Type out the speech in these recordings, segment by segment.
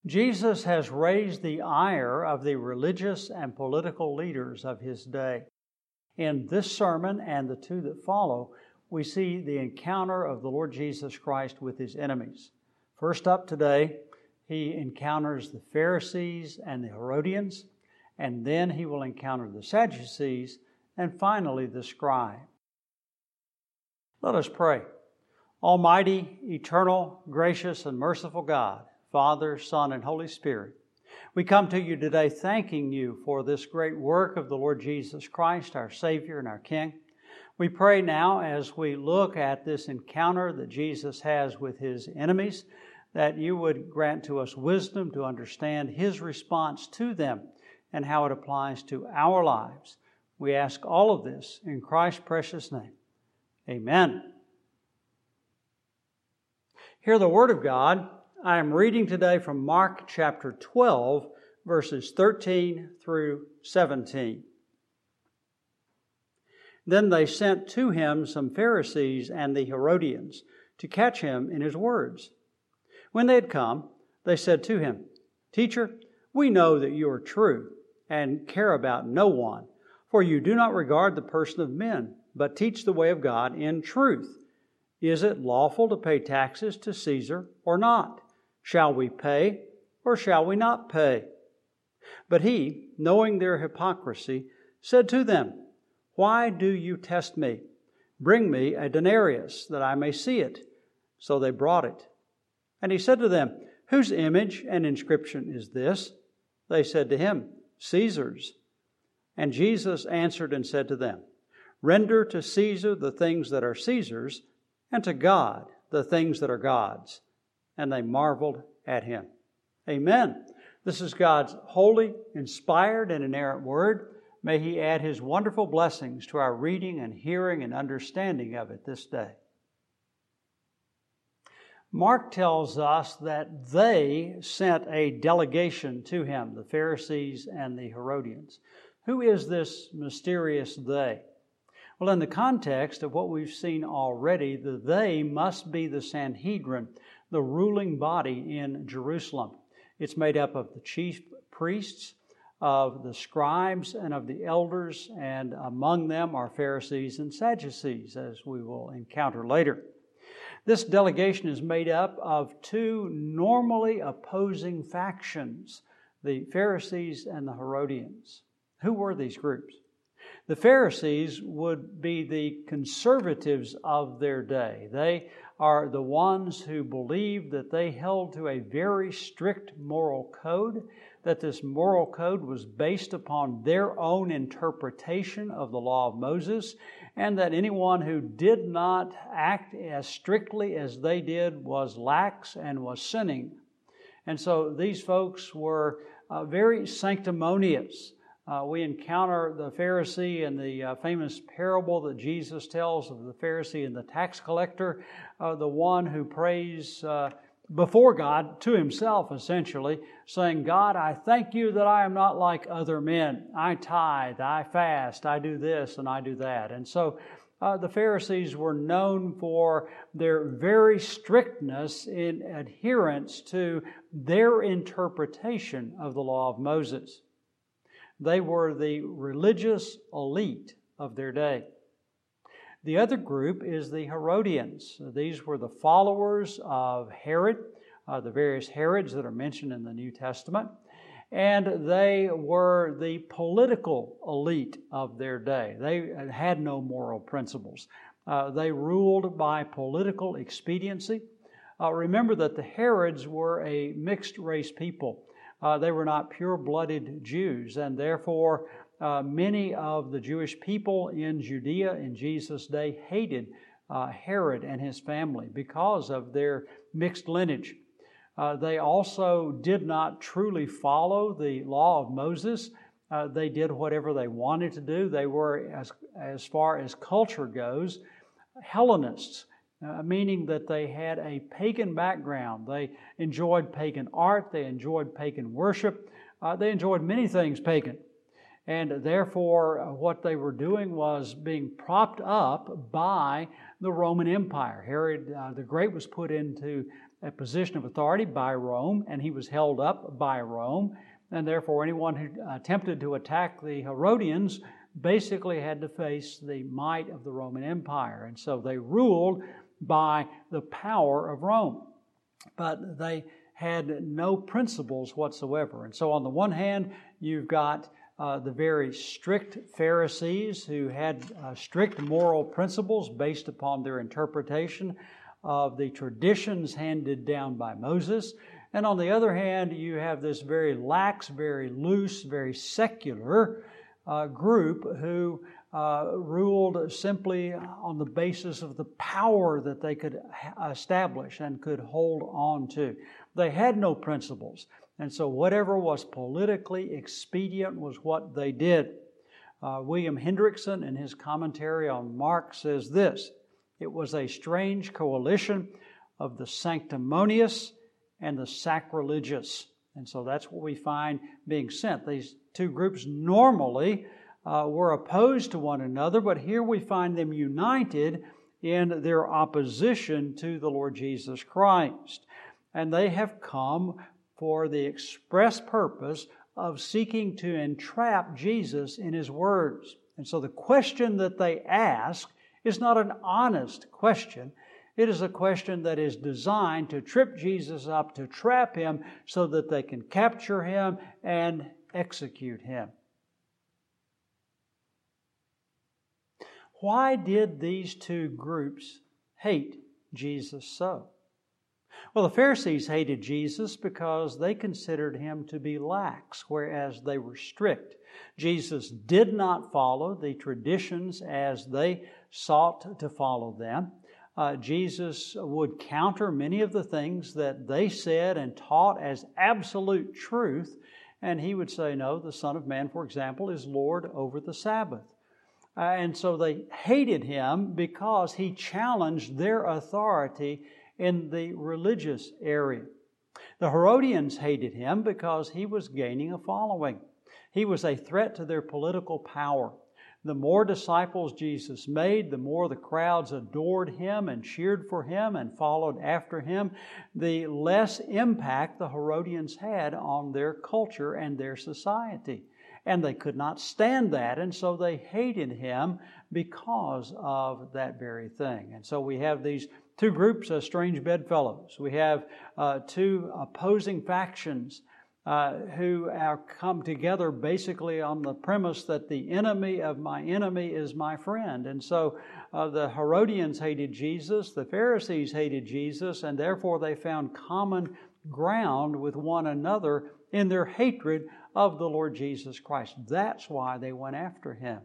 Jesus has raised the ire of the religious and political leaders of his day. In this sermon and the two that follow, we see the encounter of the Lord Jesus Christ with his enemies. First up today, he encounters the Pharisees and the Herodians, and then he will encounter the Sadducees, and finally the scribe. Let us pray. Almighty, eternal, gracious, and merciful God, Father, Son, and Holy Spirit, we come to you today thanking you for this great work of the Lord Jesus Christ, our Savior and our King. We pray now as we look at this encounter that Jesus has with his enemies, that you would grant to us wisdom to understand his response to them and how it applies to our lives. We ask all of this in Christ's precious name. Amen. Hear the Word of God. I am reading today from Mark chapter 12, verses 13 through 17. Then they sent to him some Pharisees and the Herodians to catch him in his words. When they had come, they said to him, "Teacher, we know that you are true and care about no one, for you do not regard the person of men, but teach the way of God in truth. Is it lawful to pay taxes to Caesar or not? Shall we pay or shall we not pay?" But he, knowing their hypocrisy, said to them, "Why do you test me? Bring me a denarius, that I may see it." So they brought it. And he said to them, "Whose image and inscription is this?" They said to him, "Caesar's." And Jesus answered and said to them, "Render to Caesar the things that are Caesar's, and to God the things that are God's." And they marveled at him. Amen. This is God's holy, inspired, and inerrant word. May he add his wonderful blessings to our reading and hearing and understanding of it this day. Mark tells us that they sent a delegation to him, the Pharisees and the Herodians. Who is this mysterious they? Well, in the context of what we've seen already, the they must be the Sanhedrin, the ruling body in Jerusalem. It's made up of the chief priests, of the scribes, and of the elders, and among them are Pharisees and Sadducees, as we will encounter later. This delegation is made up of two normally opposing factions, the Pharisees and the Herodians. Who were these groups? The Pharisees would be the conservatives of their day. They are the ones who believed that they held to a very strict moral code, that this moral code was based upon their own interpretation of the law of Moses, and that anyone who did not act as strictly as they did was lax and was sinning. And so these folks were very sanctimonious. We encounter the Pharisee in the famous parable that Jesus tells of the Pharisee and the tax collector, the one who prays before God to himself, essentially, saying, "God, I thank you that I am not like other men. I tithe, I fast, I do this and I do that." And so the Pharisees were known for their very strictness in adherence to their interpretation of the law of Moses. They were the religious elite of their day. The other group is the Herodians. These were the followers of Herod, the various Herods that are mentioned in the New Testament. And they were the political elite of their day. They had no moral principles. They ruled by political expediency. Remember that the Herods were a mixed race people. They were not pure-blooded Jews, and therefore many of the Jewish people in Judea in Jesus' day hated Herod and his family because of their mixed lineage. They also did not truly follow the law of Moses. They did whatever they wanted to do. They were, as far as culture goes, Hellenists. Meaning that they had a pagan background. They enjoyed pagan art, they enjoyed pagan worship, they enjoyed many things pagan. And therefore, what they were doing was being propped up by the Roman Empire. Herod the Great was put into a position of authority by Rome, and he was held up by Rome, and therefore anyone who attempted to attack the Herodians basically had to face the might of the Roman Empire. And so they ruled by the power of Rome. But they had no principles whatsoever. And so on the one hand, you've got the very strict Pharisees who had strict moral principles based upon their interpretation of the traditions handed down by Moses. And on the other hand, you have this very lax, very loose, very secular group who ruled simply on the basis of the power that they could establish and could hold on to. They had no principles, and so whatever was politically expedient was what they did. William Hendrickson, in his commentary on Mark, says this: "It was a strange coalition of the sanctimonious and the sacrilegious." And so that's what we find being sent. These two groups normally were opposed to one another, but here we find them united in their opposition to the Lord Jesus Christ. And they have come for the express purpose of seeking to entrap Jesus in His words. And so the question that they ask is not an honest question. It is a question that is designed to trip Jesus up, to trap Him so that they can capture Him and execute Him. Why did these two groups hate Jesus so? Well, the Pharisees hated Jesus because they considered Him to be lax, whereas they were strict. Jesus did not follow the traditions as they sought to follow them. Jesus would counter many of the things that they said and taught as absolute truth, and He would say, no, the Son of Man, for example, is Lord over the Sabbath. And so they hated Him because He challenged their authority in the religious area. The Herodians hated Him because He was gaining a following. He was a threat to their political power. The more disciples Jesus made, the more the crowds adored Him and cheered for Him and followed after Him, the less impact the Herodians had on their culture and their society. And they could not stand that, and so they hated Him because of that very thing. And so we have these two groups of strange bedfellows. We have two opposing factions who are come together basically on the premise that the enemy of my enemy is my friend. And so the Herodians hated Jesus, the Pharisees hated Jesus, and therefore they found common ground with one another in their hatred of the Lord Jesus Christ. That's why they went after Him.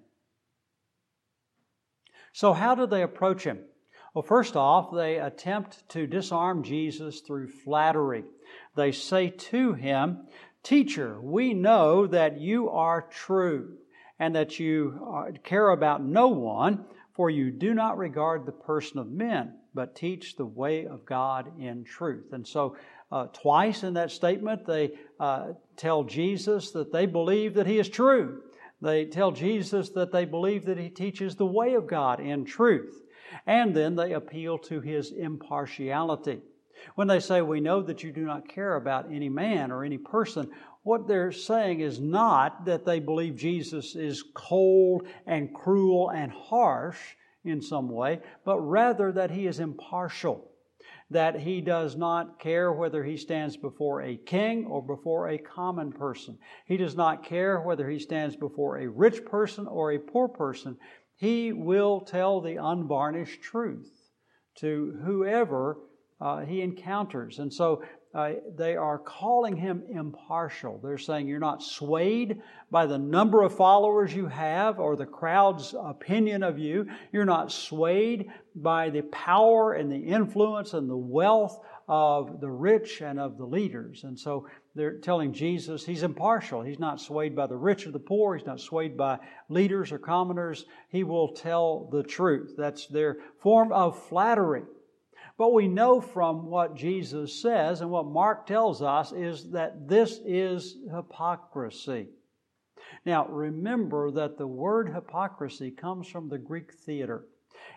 So how did they approach Him? Well, first off, they attempt to disarm Jesus through flattery. They say to Him, "Teacher, we know that you are true and that you care about no one, for you do not regard the person of men, but teach the way of God in truth." And so twice in that statement, they tell Jesus that they believe that He is true. They tell Jesus that they believe that He teaches the way of God in truth. And then they appeal to His impartiality. When they say, "We know that you do not care about any man or any person," what they're saying is not that they believe Jesus is cold and cruel and harsh in some way, but rather that He is impartial. That He does not care whether He stands before a king or before a common person. He does not care whether He stands before a rich person or a poor person. He will tell the unvarnished truth to whoever He encounters. And so they are calling Him impartial. They're saying you're not swayed by the number of followers you have or the crowd's opinion of you. You're not swayed by the power and the influence and the wealth of the rich and of the leaders. And so they're telling Jesus He's impartial. He's not swayed by the rich or the poor. He's not swayed by leaders or commoners. He will tell the truth. That's their form of flattery. But we know from what Jesus says and what Mark tells us is that this is hypocrisy. Now, remember that the word hypocrisy comes from the Greek theater.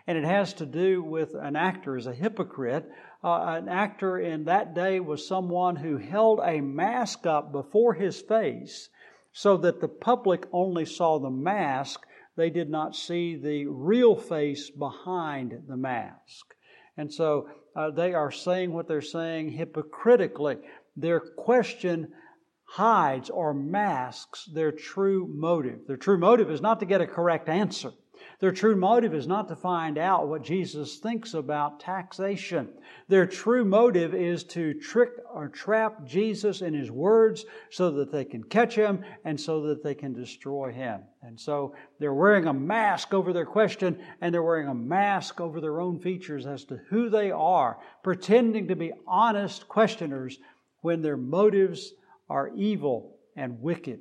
And it has to do with an actor as a hypocrite. An actor in that day was someone who held a mask up before his face so that the public only saw the mask. They did not see the real face behind the mask. And so they are saying what they're saying hypocritically. Their question hides or masks their true motive. Their true motive is not to get a correct answer. Their true motive is not to find out what Jesus thinks about taxation. Their true motive is to trick or trap Jesus in His words so that they can catch Him and so that they can destroy Him. And so they're wearing a mask over their question, and they're wearing a mask over their own features as to who they are, pretending to be honest questioners when their motives are evil and wicked.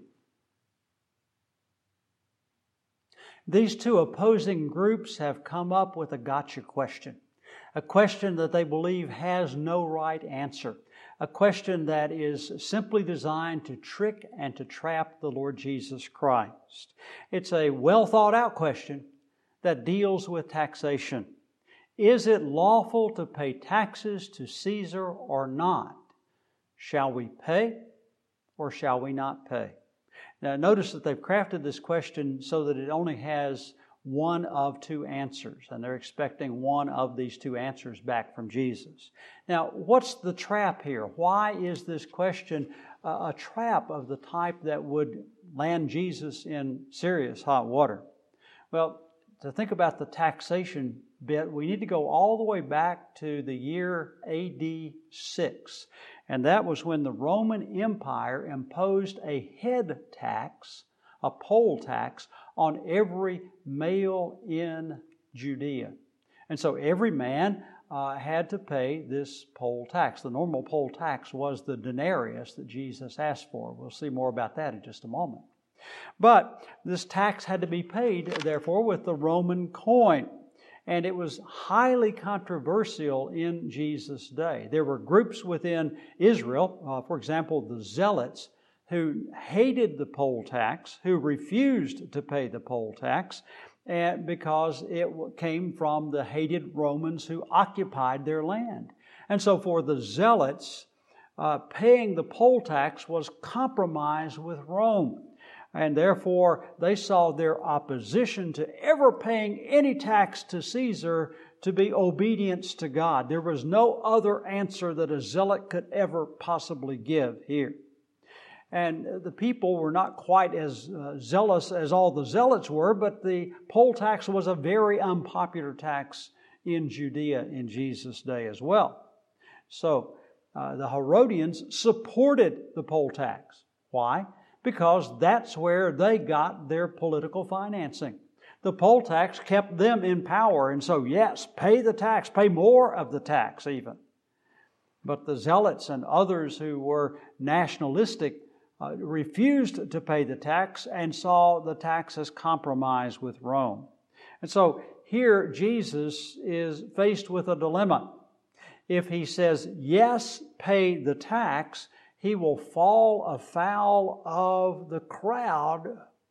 These two opposing groups have come up with a gotcha question, a question that they believe has no right answer, a question that is simply designed to trick and to trap the Lord Jesus Christ. It's a well thought out question that deals with taxation. Is it lawful to pay taxes to Caesar or not? Shall we pay or shall we not pay? Now, notice that they've crafted this question so that it only has one of two answers, and they're expecting one of these two answers back from Jesus. Now, what's the trap here? Why is this question a trap of the type that would land Jesus in serious hot water? Well, to think about the taxation bit, we need to go all the way back to the year AD 6. And that was when the Roman Empire imposed a head tax, a poll tax, on every male in Judea. And so every man had to pay this poll tax. The normal poll tax was the denarius that Jesus asked for. We'll see more about that in just a moment. But this tax had to be paid, therefore, with the Roman coin. And it was highly controversial in Jesus' day. There were groups within Israel, for example, the Zealots, who hated the poll tax, who refused to pay the poll tax, because it came from the hated Romans who occupied their land. And so for the Zealots, paying the poll tax was compromise with Rome. And therefore, they saw their opposition to ever paying any tax to Caesar to be obedience to God. There was no other answer that a zealot could ever possibly give here. And the people were not quite as zealous as all the zealots were, but the poll tax was a very unpopular tax in Judea in Jesus' day as well. So the Herodians supported the poll tax. Why? Because that's where they got their political financing. The poll tax kept them in power, and so yes, pay the tax, pay more of the tax even. But the Zealots and others who were nationalistic refused to pay the tax and saw the tax as compromise with Rome. And so here Jesus is faced with a dilemma. If he says, yes, pay the tax, he will fall afoul of the crowd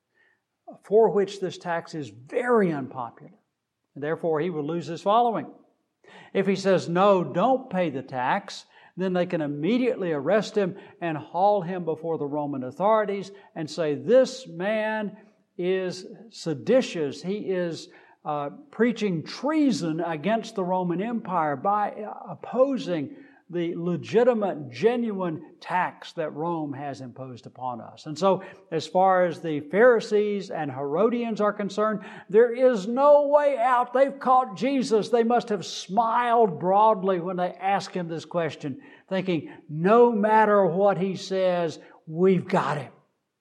for which this tax is very unpopular. And therefore, he will lose his following. If he says, no, don't pay the tax, then they can immediately arrest him and haul him before the Roman authorities and say, this man is seditious. He is preaching treason against the Roman Empire by opposing the legitimate, genuine tax that Rome has imposed upon us. And so, as far as the Pharisees and Herodians are concerned, there is no way out. They've caught Jesus. They must have smiled broadly when they asked him this question, thinking, no matter what he says, we've got him.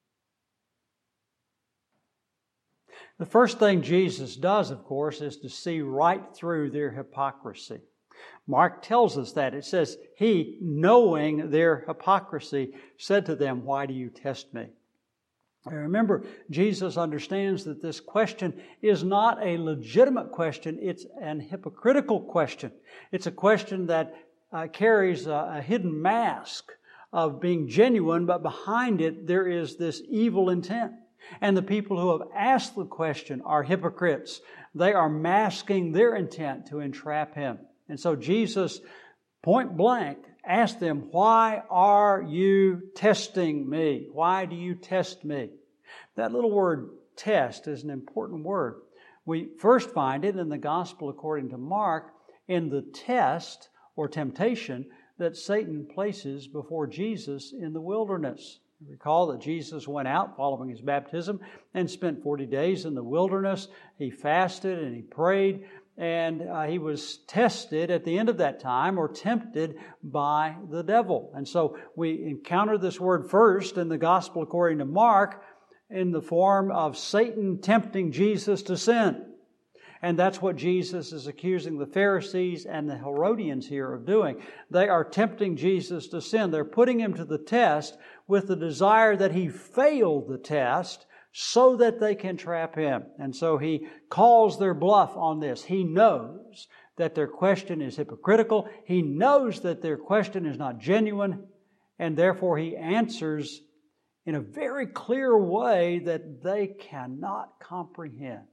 The first thing Jesus does, of course, is to see right through their hypocrisy. Mark tells us that. It says, he, knowing their hypocrisy, said to them, why do you test me? And remember, Jesus understands that this question is not a legitimate question. It's an hypocritical question. It's a question that carries a hidden mask of being genuine, but behind it there is this evil intent. And the people who have asked the question are hypocrites. They are masking their intent to entrap him. And so Jesus, point blank, asked them, "Why are you testing me? Why do you test me?" That little word test is an important word. We first find it in the Gospel according to Mark in the test or temptation that Satan places before Jesus in the wilderness. Recall that Jesus went out following his baptism and spent 40 days in the wilderness. He fasted and he prayed, and he was tested at the end of that time, or tempted by the devil. And so we encounter this word first in the Gospel according to Mark in the form of Satan tempting Jesus to sin. And that's what Jesus is accusing the Pharisees and the Herodians here of doing. They are tempting Jesus to sin. They're putting him to the test with the desire that he fail the test so that they can trap him. And so he calls their bluff on this. He knows that their question is hypocritical. He knows that their question is not genuine. And therefore he answers in a very clear way that they cannot comprehend.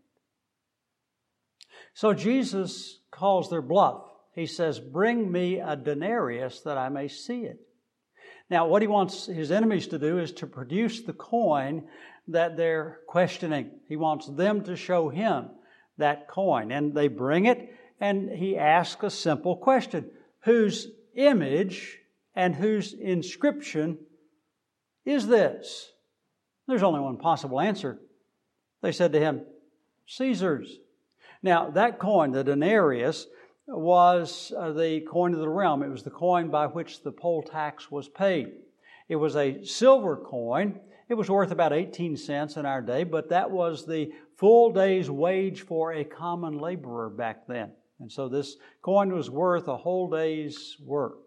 So Jesus calls their bluff. He says, "Bring me a denarius that I may see it." Now, what he wants his enemies to do is to produce the coin that they're questioning. He wants them to show him that coin. And they bring it, and he asks a simple question: whose image and whose inscription is this? There's only one possible answer. They said to him, "Caesar's." Now, that coin, the denarius, was the coin of the realm. It was the coin by which the poll tax was paid. It was a silver coin. It was worth about 18 cents in our day, but that was the full day's wage for a common laborer back then. And so this coin was worth a whole day's work.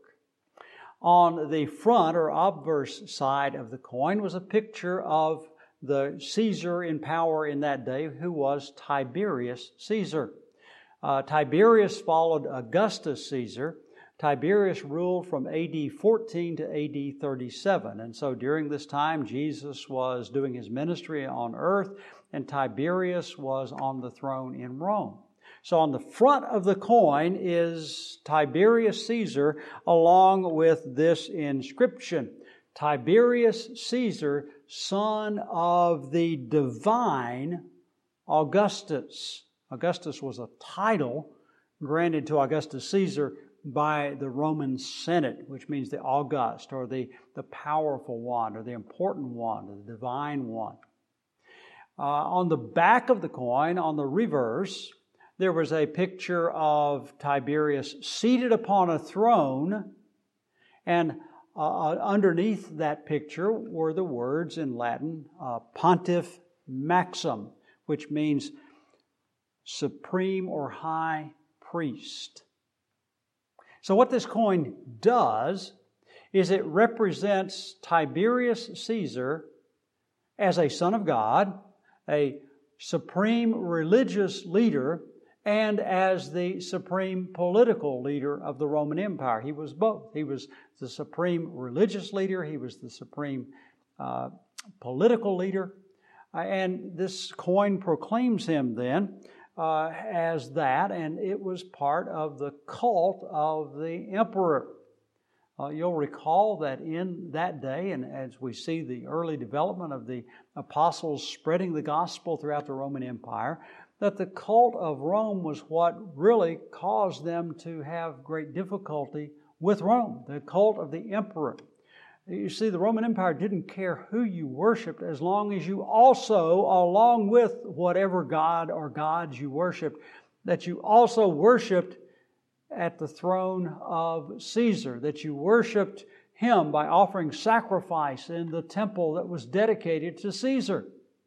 On the front or obverse side of the coin was a picture of the Caesar in power in that day, who was Tiberius Caesar. Tiberius followed Augustus Caesar. Tiberius ruled from AD 14 to AD 37. And so during this time, Jesus was doing his ministry on earth, and Tiberius was on the throne in Rome. So on the front of the coin is Tiberius Caesar, along with this inscription: Tiberius Caesar, son of the divine Augustus. Augustus was a title granted to Augustus Caesar by the Roman Senate, which means the august, or the powerful one, or the important one, or the divine one. On the back of the coin, on the reverse, there was a picture of Tiberius seated upon a throne, and underneath that picture were the words in Latin, Pontiff Maxim, which means supreme or high priest. So what this coin does is it represents Tiberius Caesar as a son of God, a supreme religious leader, and as the supreme political leader of the Roman Empire. He was both. He was the supreme religious leader. He was the supreme political leader. And this coin proclaims him then as that, and it was part of the cult of the emperor. You'll recall that in that day, and as we see the early development of the apostles spreading the gospel throughout the Roman Empire, that the cult of Rome was what really caused them to have great difficulty with Rome, the cult of the emperor. You see, the Roman Empire didn't care who you worshiped as long as you also, along with whatever god or gods you worshiped, that you also worshiped at the throne of Caesar, that you worshiped him by offering sacrifice in the temple that was dedicated to Caesar.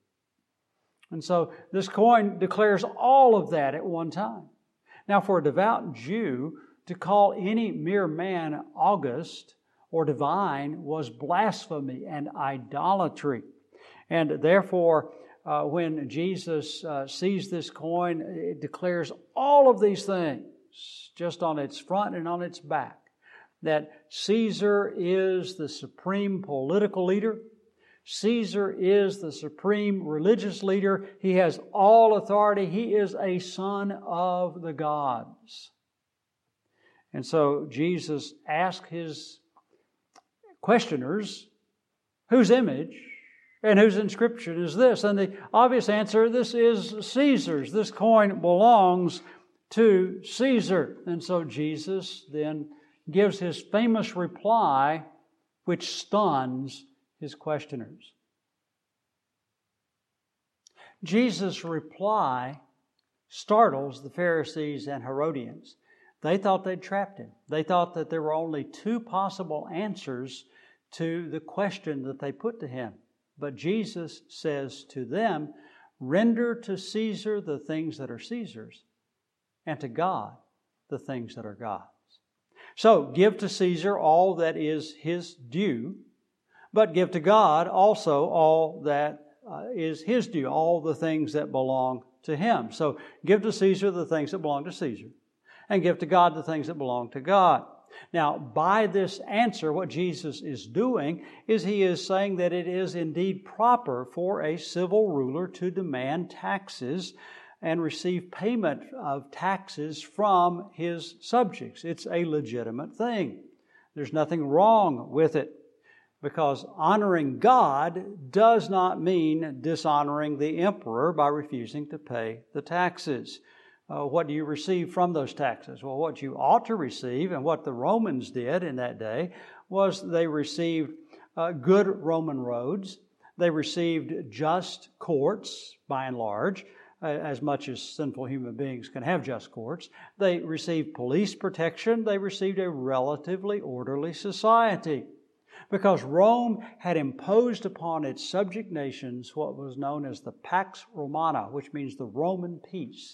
And so this coin declares all of that at one time. Now, for a devout Jew, to call any mere man August or divine was blasphemy and idolatry. And therefore, when Jesus sees this coin, it declares all of these things just on its front and on its back. That Caesar is the supreme political leader. Caesar is the supreme religious leader. He has all authority. He is a son of the gods. And so Jesus asked his questioners, whose image and whose inscription is this? And the obvious answer, this is Caesar's. This coin belongs to Caesar. And so Jesus then gives his famous reply, which stuns his questioners. Jesus' reply startles the Pharisees and Herodians. They thought they'd trapped him. They thought that there were only two possible answers to the question that they put to him. But Jesus says to them, render to Caesar the things that are Caesar's, and to God the things that are God's. So, give to Caesar all that is his due, but give to God also all that is his due, all the things that belong to him. So, give to Caesar the things that belong to Caesar, and give to God the things that belong to God. Now, by this answer, what Jesus is doing is he is saying that it is indeed proper for a civil ruler to demand taxes and receive payment of taxes from his subjects. It's a legitimate thing. There's nothing wrong with it, because honoring God does not mean dishonoring the emperor by refusing to pay the taxes. What do you receive from those taxes? Well, what you ought to receive, and what the Romans did in that day, was they received good Roman roads. They received just courts, by and large, as much as sinful human beings can have just courts. They received police protection. They received a relatively orderly society, because Rome had imposed upon its subject nations what was known as the Pax Romana, which means the Roman peace.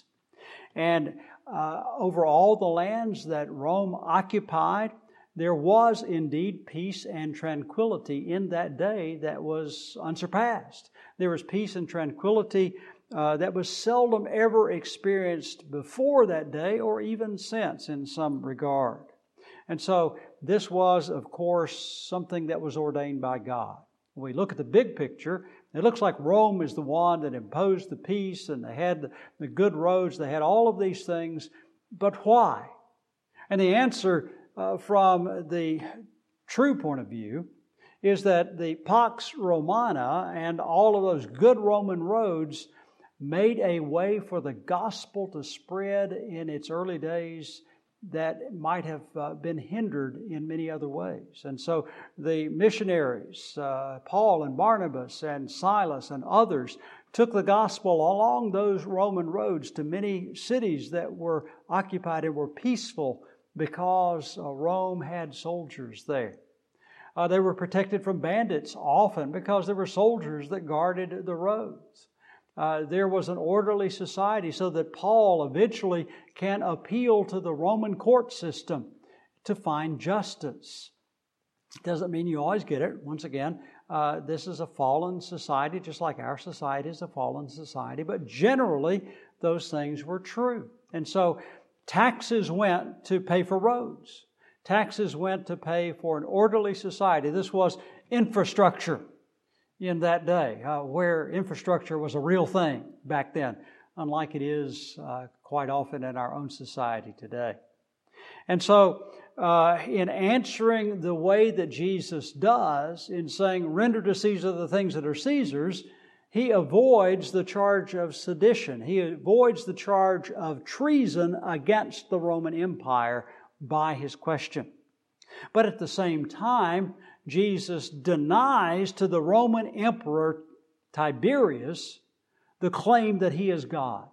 And over all the lands that Rome occupied, there was indeed peace and tranquility in that day that was unsurpassed. There was peace and tranquility that was seldom ever experienced before that day, or even since in some regard. And so this was, of course, something that was ordained by God. When we look at the big picture, it looks like Rome is the one that imposed the peace, and they had the good roads, they had all of these things. But why? And the answer from the true point of view is that the Pax Romana and all of those good Roman roads made a way for the gospel to spread in its early days that might have been hindered in many other ways. And so the missionaries, Paul and Barnabas and Silas and others, took the gospel along those Roman roads to many cities that were occupied and were peaceful because Rome had soldiers there. They were protected from bandits often because there were soldiers that guarded the roads. There was an orderly society, so that Paul eventually can appeal to the Roman court system to find justice. It doesn't mean you always get it. Once again, this is a fallen society, just like our society is a fallen society. But generally, those things were true. And so taxes went to pay for roads. Taxes went to pay for an orderly society. This was infrastructure in that day, where infrastructure was a real thing back then, unlike it is quite often in our own society today. And so, in answering the way that Jesus does, in saying, render to Caesar the things that are Caesar's, he avoids the charge of sedition. He avoids the charge of treason against the Roman Empire by his question. But at the same time, Jesus denies to the Roman Emperor Tiberius the claim that he is God.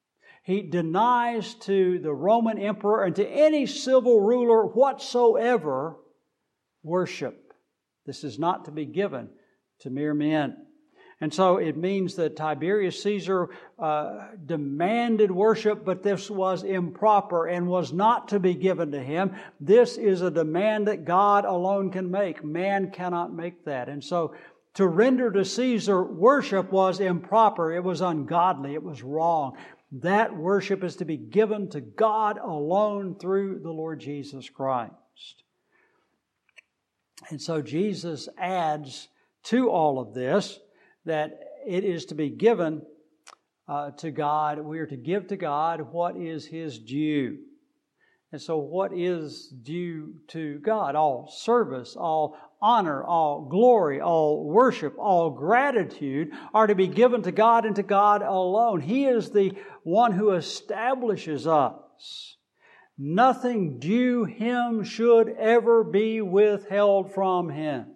He denies to the Roman Emperor and to any civil ruler whatsoever worship. This is not to be given to mere men. And so it means that Tiberius Caesar demanded worship, but this was improper and was not to be given to him. This is a demand that God alone can make. Man cannot make that. And so to render to Caesar worship was improper. It was ungodly. It was wrong. That worship is to be given to God alone through the Lord Jesus Christ. And so Jesus adds to all of this, that it is to be given to God. We are to give to God what is His due. And so what is due to God? All service, all honor, all glory, all worship, all gratitude are to be given to God and to God alone. He is the one who establishes us. Nothing due Him should ever be withheld from Him.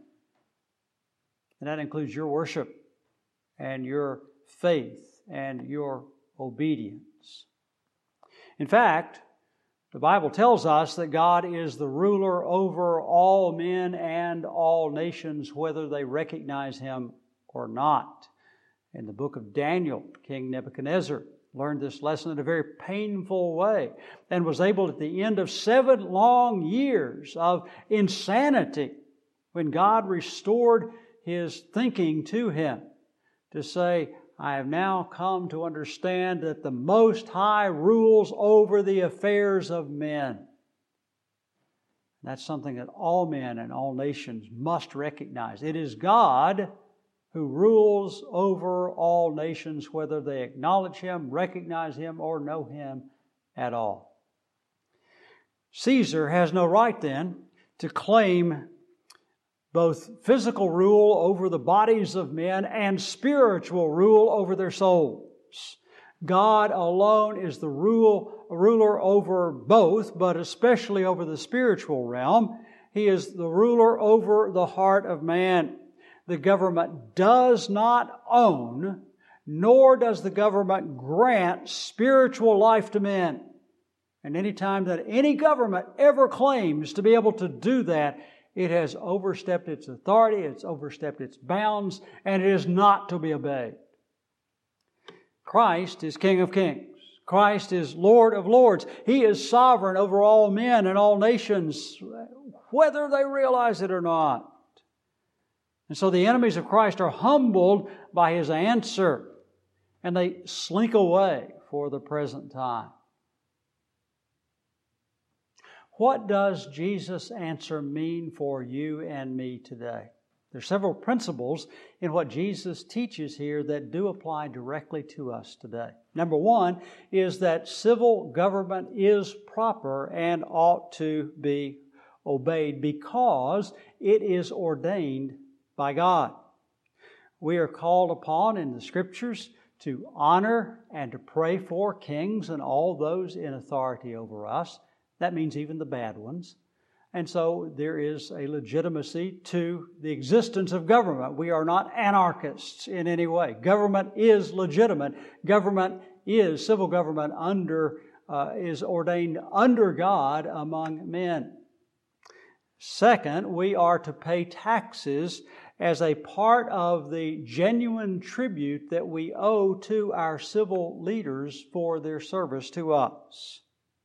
And that includes your worship and your faith and your obedience. In fact, the Bible tells us that God is the ruler over all men and all nations, whether they recognize Him or not. In the book of Daniel, King Nebuchadnezzar learned this lesson in a very painful way and was able at the end of 7 long years of insanity, when God restored his thinking to him, to say, I have now come to understand that the Most High rules over the affairs of men. That's something that all men and all nations must recognize. It is God who rules over all nations, whether they acknowledge Him, recognize Him, or know Him at all. Caesar has no right then to claim both physical rule over the bodies of men and spiritual rule over their souls. God alone is the ruler over both, but especially over the spiritual realm. He is the ruler over the heart of man. The government does not own, nor does the government grant spiritual life to men. And any time that any government ever claims to be able to do that, it has overstepped its authority, it's overstepped its bounds, and it is not to be obeyed. Christ is King of kings. Christ is Lord of lords. He is sovereign over all men and all nations, whether they realize it or not. And so the enemies of Christ are humbled by His answer, and they slink away for the present time. What does Jesus' answer mean for you and me today? There are several principles in what Jesus teaches here that do apply directly to us today. Number one is that civil government is proper and ought to be obeyed because it is ordained by God. We are called upon in the Scriptures to honor and to pray for kings and all those in authority over us. That means even the bad ones. And so there is a legitimacy to the existence of government. We are not anarchists in any way. Government is legitimate. Civil government is ordained under God among men. Second, we are to pay taxes as a part of the genuine tribute that we owe to our civil leaders for their service to us.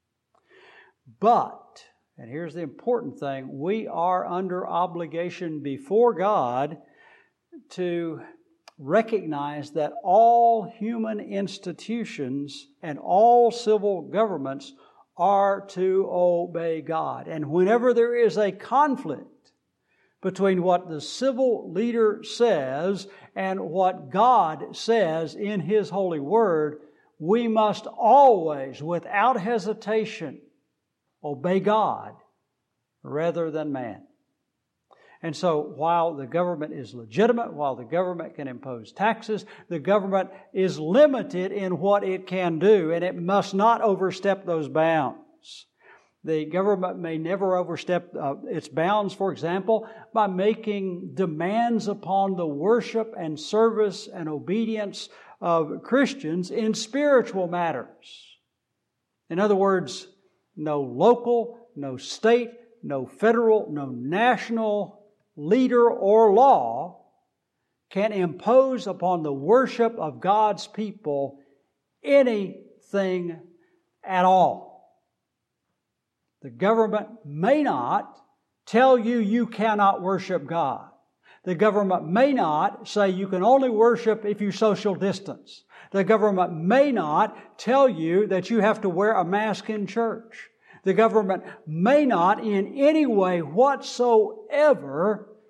But, and here's the important thing, we are under obligation before God to recognize that all human institutions and all civil governments are to obey God. And whenever there is a conflict between what the civil leader says and what God says in His holy word, we must always, without hesitation, obey God rather than man. And so while the government is legitimate, while the government can impose taxes, the government is limited in what it can do, and it must not overstep those bounds. The government may never overstep its bounds, for example, by making demands upon the worship and service and obedience of Christians in spiritual matters. In other words, no local, no state, no federal, no national leader or law can impose upon the worship of God's people anything at all. The government may not tell you you cannot worship God. The government may not say you can only worship if you social distance. The government may not tell you that you have to wear a mask in church. The government may not in any way whatsoever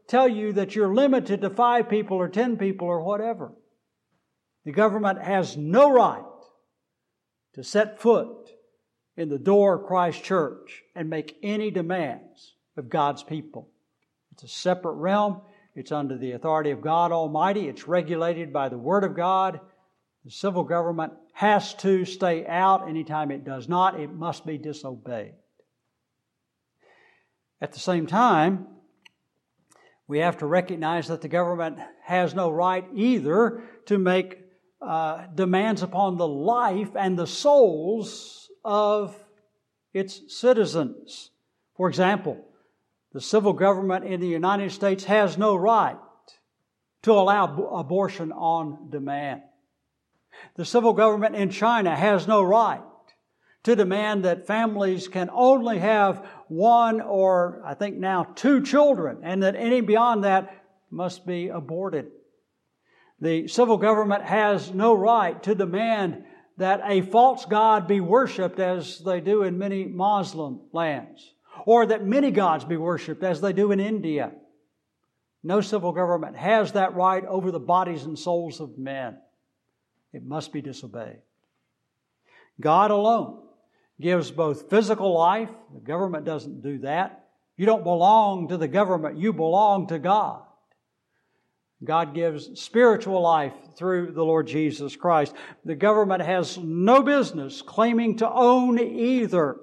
tell you that you're limited to 5 people or 10 people or whatever. The government has no right to set foot in the door of Christ Church and make any demands of God's people. It's a separate realm. It's under the authority of God Almighty. It's regulated by the Word of God. The civil government has to stay out. Anytime it does not, it must be disobeyed. At the same time, we have to recognize that the government has no right either to make demands upon the life and the souls of its citizens. For example, the civil government in the United States has no right to allow abortion on demand. The civil government in China has no right to demand that families can only have 1 or I think now 2 children, and that any beyond that must be aborted. The civil government has no right to demand that a false god be worshipped as they do in many Muslim lands, or that many gods be worshipped as they do in India. No civil government has that right over the bodies and souls of men. It must be disobeyed. God alone gives both physical life. The government doesn't do that. You don't belong to the government. You belong to God. God gives spiritual life through the Lord Jesus Christ. The government has no business claiming to own either.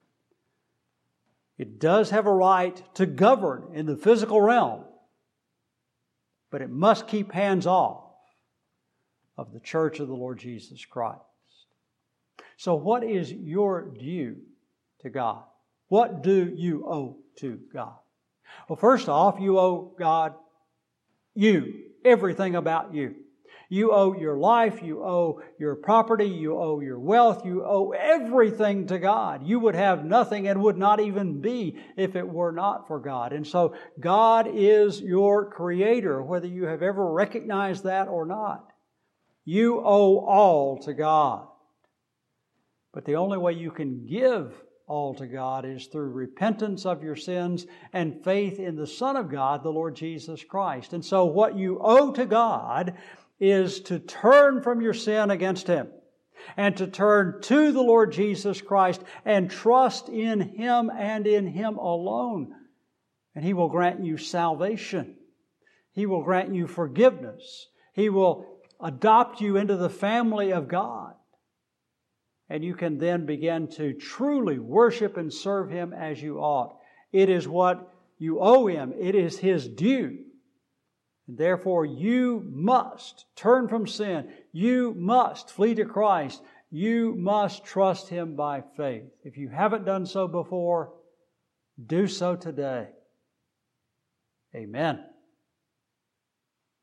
It does have a right to govern in the physical realm, but it must keep hands off of the church of the Lord Jesus Christ. So what is your due to God? What do you owe to God? Well, first off, you owe God everything about you. You owe your life, you owe your property, you owe your wealth, you owe everything to God. You would have nothing and would not even be if it were not for God. And so God is your Creator, whether you have ever recognized that or not. You owe all to God. But the only way you can give all to God is through repentance of your sins and faith in the Son of God, the Lord Jesus Christ. And so what you owe to God is to turn from your sin against Him and to turn to the Lord Jesus Christ and trust in Him and in Him alone. And He will grant you salvation. He will grant you forgiveness. He will adopt you into the family of God. And you can then begin to truly worship and serve Him as you ought. It is what you owe Him. It is His due. And therefore, you must turn from sin. You must flee to Christ. You must trust Him by faith. If you haven't done so before, do so today. Amen.